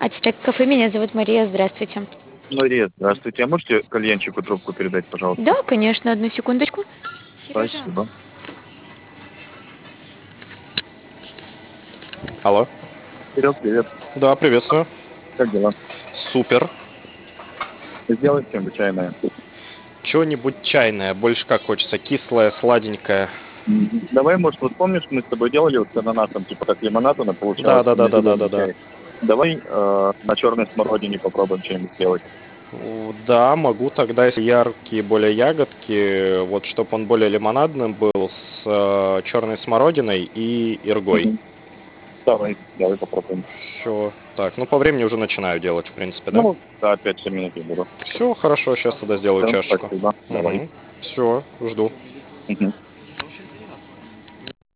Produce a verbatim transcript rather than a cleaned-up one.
Ацтек кафе, меня зовут Мария, здравствуйте. Мария, здравствуйте. А можете кальянчику трубку передать, пожалуйста? Да, конечно, одну секундочку. Сережа. Спасибо. Алло. Серег, привет. Да, приветствую. Как дела? Супер. Сделай чем-нибудь чайное. Чего-нибудь чайное, больше как хочется. Кислое, сладенькое. Мгм. Давай, может, вот помнишь, мы с тобой делали вот с ананасом, типа как лимонад, она Да, получалась да, да, не да, да, зеленый да, да. чай. Давай э, на черной смородине попробуем что-нибудь сделать. У, Да, могу тогда, если яркие более ягодки, вот чтобы он более лимонадным был, с э, черной смородиной и иргой. Мгм. Давай, давай попробуем. Все. Так, ну по времени уже начинаю делать, в принципе, да? Ну, да, пять-семь минут я буду. Все, хорошо, сейчас тогда сделаю Всё, чашечку. спасибо. Давай. Угу. Все, жду. Мгм.